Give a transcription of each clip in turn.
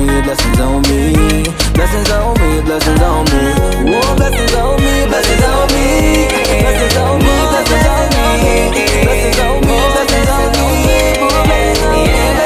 me, blessings on me, blessings on me, blessings on me. Oh, blessings on me, blessings on me, blessings on me, blessings on me, blessings on me, blessings on me, blessings on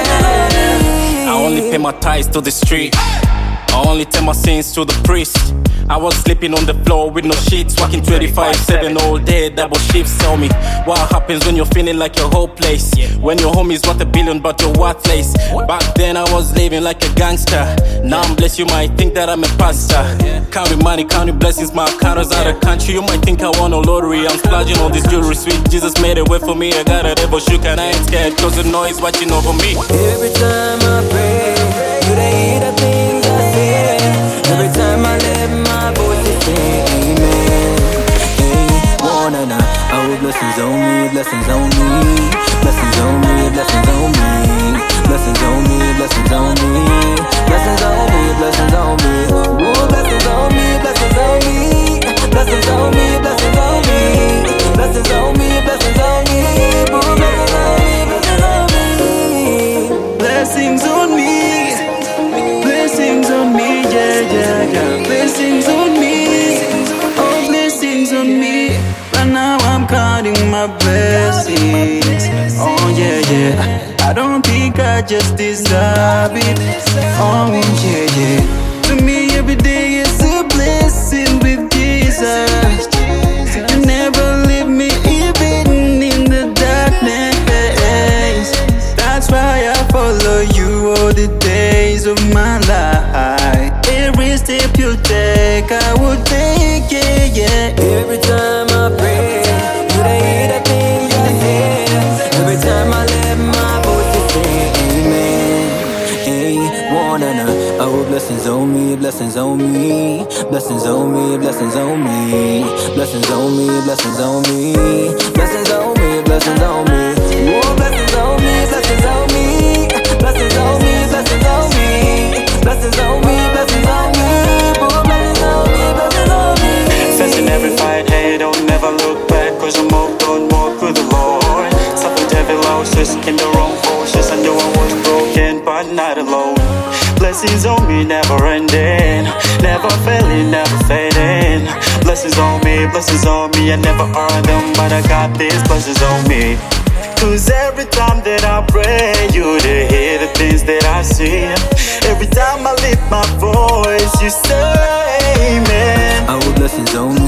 me. I only pay my tithes to the street. I only tell my sins to the priest. I was sleeping on the floor with no sheets, working 25/7 all day, double shifts. Tell me, what happens when you're feeling like you're hopeless? When your homie's worth $1 billion but you're worthless. Back then I was living like a gangster. Now I'm blessed, you might think that I'm a pastor. Counting money, counting blessings, my account is out of country. You might think I won a lottery, I'm splurging on this jewelry. Sweet Jesus made a way for me, I got a devil shook and I ain't scared, cause the noise watching over me. Every time I pray, do they hear the things I say? Every time I let my voice say amen. Hey, wanna know, oh, blessings on me, blessings on me, blessings on me, blessings on me, blessings on me, blessings on me, blessings on me, blessings on me. Oh, blessings on me, blessings on me, blessings on me, blessings on me, blessings on me, blessings on me, oh, blessings on me, blessings on me. Blessings on me, blessings on me, yeah, yeah, yeah. Blessings on me, oh, blessings on me. Right now I'm counting my blessings, oh, yeah, yeah. I don't think I just deserve it, oh, yeah, yeah. To me every day is a blessing with Jesus. You never leave me even in the darkness. That's why I follow you all the days of my life. Every step you take, I will take, yeah, yeah. Every time I pray, do they hear the things I say? Every time I let my voice say amen. Hey, wanna know, oh, blessings on me, blessings on me, blessings on me, blessings on me, blessings on me, blessings on me, blessings on me, blessings on me. Oh, blessings on me, blessings on me, blessings on me, blessings on me, blessings on me, blessings on me, oh, blessings on me, blessings on me. Facing every fight, hey, don't never look back, cause I moved on, walk with the Lord. Suffered every losses, in the wrong forces. I knew I was broken, but not alone. Blessings on me, never ending, never failing, never fading. Blessings on me, I never earned them, but I got these blessings on me. Cause every time that I pray, you to hear the things that I see. Every time I lift my voice, you say amen. Oh, blessings on